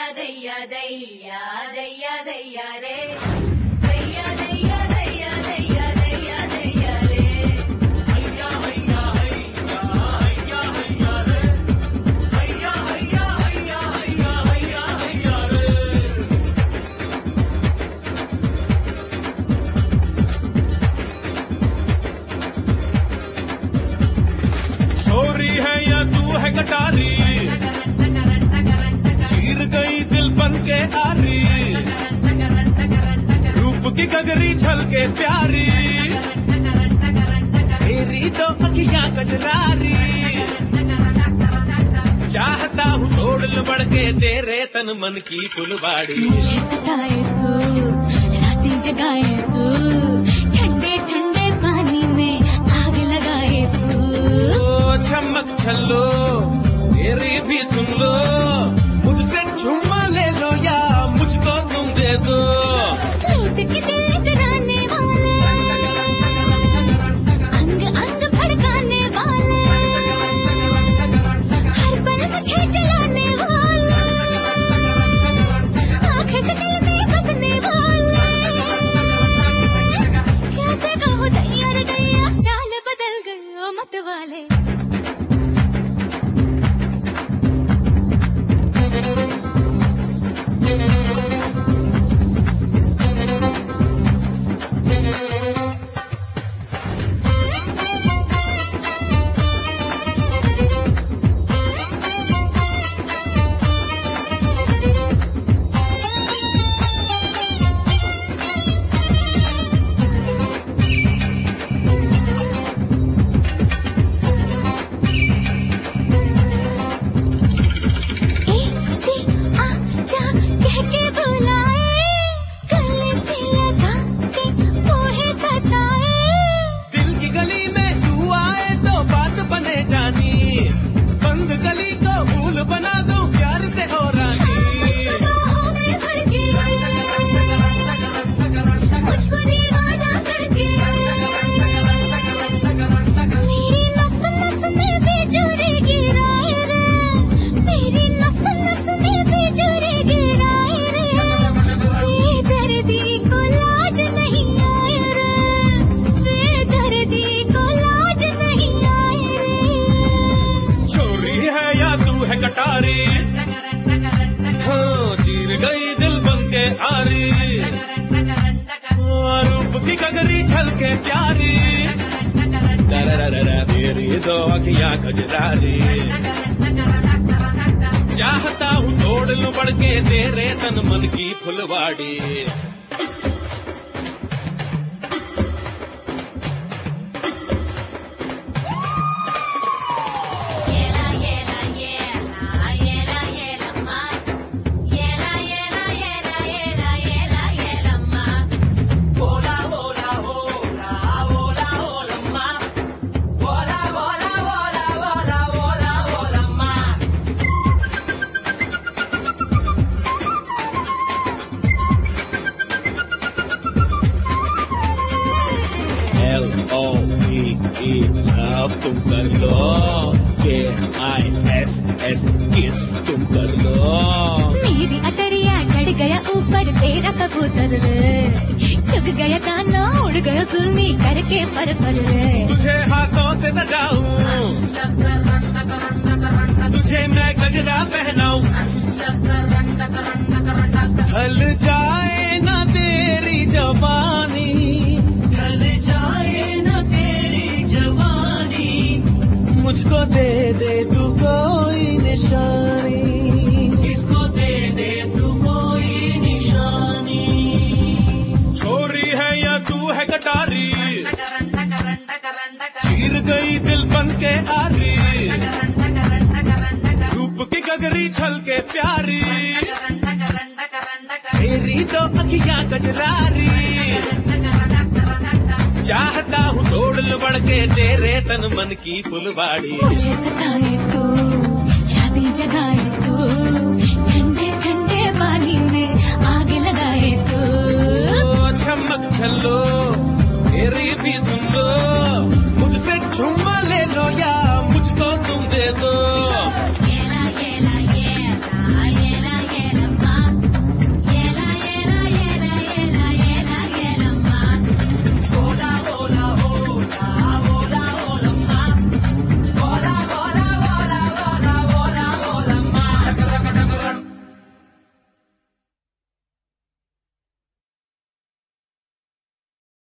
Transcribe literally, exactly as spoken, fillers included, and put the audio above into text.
दैया दैया दैया दैया रे दैया दैया दैया दैया दैया दैया रे हैया हैया हैया हैया हैया रे हैया हैया हैया हैया हैया हैया रे छोरी है या तू है कटारी, चीर गई दिल बन के आरी, रूप की गगरी छल के प्यारी, तेरी तो अखियां कजरारी, चाहता हूँ तोड़ लबड़ के तेरे तन मन की फुलवाड़ी। मुझे सताए तू, रातें जगाए तू, ठंडे ठंडे पानी में आग लगाए तू। ओ चमक छल्लो तेरी भी सुन लो, मुझसे चुम्मा ले लो या मुझको तुम दे दो। लूट के दिल कराने वाले, अंग अंग भड़काने वाले, हर पल मुझे जलाने वाले, आँखें से दिल में बसने वाले। कैसे कहूँ दैया रे दैया, चाल बदल गई ओ मत वाले। कटारी, हाँ चीर गई दिल बन के आरी, रूप की गगरी छल के प्यारी, मेरी दो अखियां कजरारी, चाहता हूँ तोड़ लूं बढ़ के तेरे तन मन की फुलवाड़ी। L O V E love तुम कर लो, K I S S kiss तुम कर लो। मेरी अटरिया चढ़ गया ऊपर तेरा कबूतर रे, चुग गया काना उड़ गया सुरमी करके पर पर रे। तुझे हाथों से सजाऊं, तुझे मैं गजरा पहनाऊं, ढल जाए ना तेरी जवानी, ढल जाए ना तेरी जवानी, मुझको दे दे तू कोई निशानी, किसको दे दे तू कोई निशानी। छोरी है या तू है कटारी, चीर गई दिल बन के आरी, रूप की गगरी छल के प्यारी, तेरी तो अखियां कजरारी, चाहता हूँ तोड़ लबड़ के तेरे तन मन की फुलवाड़ी। मुझे सताए तू, रातें जगाए तू,